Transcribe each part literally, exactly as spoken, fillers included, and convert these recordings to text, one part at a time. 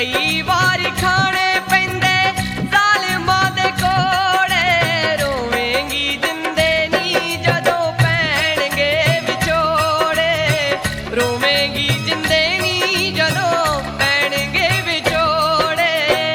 कई बार खाने पैंदे ज़ालिमां दे कोड़े रोवेंगी जिंदे नी जदों पैणगे विछोड़े रोवेंगी जिंदे नी जदों पैणगे विछोड़े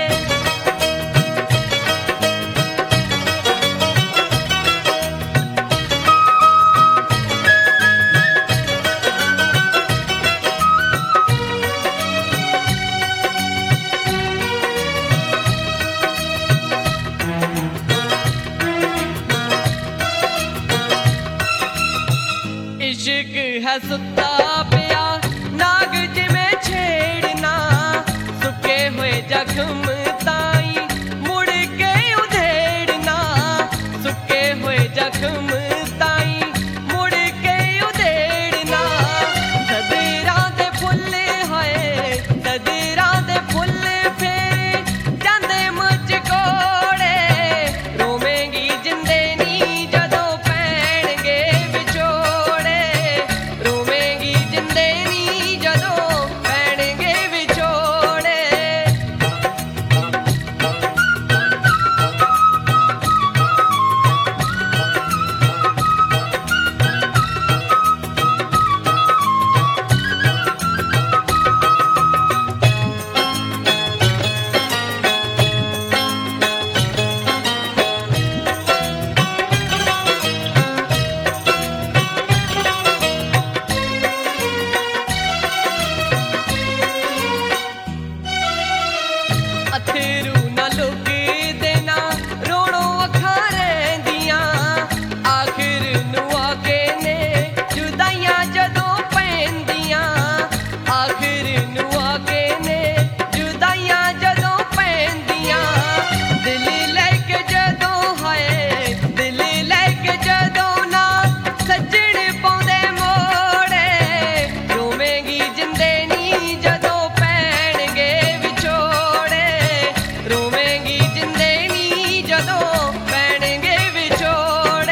इश्क है सुता पिया नाग जिमें छेड़ना सुके हुए जख्म ताई मुड़ के उधेड़ना सुके हुए जख्म ताई मुड़ के उधेड़ना सदरां दे फुल होए सदरां दे फुल फेर जांदे मुझ कोड़े रोवेंगी जिंदे नी जदों पैणगे विछोड़े रोवेंगी जिंदे नी जदों पैणगे विछोड़े अथरू न लुक देना रोणो अखां रहिंदियां आखिर नूं आके ने जुदाइयां जदों पैंदियां आखिर नूं आके ने जुदाइयां जदों पैंदियां दिल लैके जदों हाए दिल लैके जदों ना सज्जण पौंदे मोड़े रोवेंगी जिंदे नी जदों पैणगे विछोड़े रोवेंगी जिंदे नी जदों पैणगे विछोड़े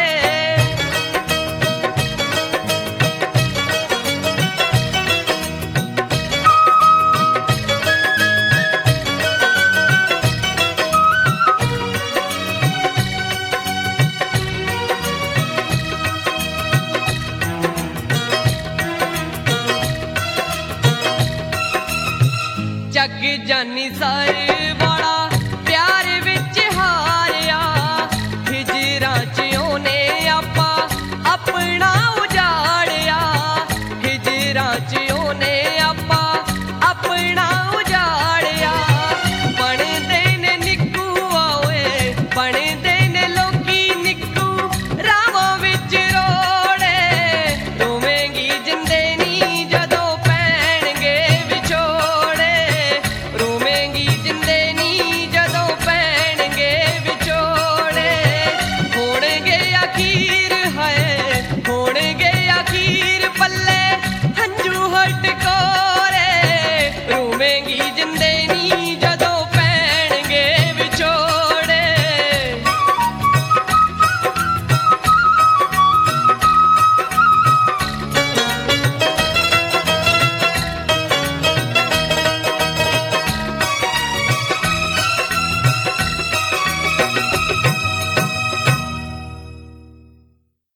जग जानी सार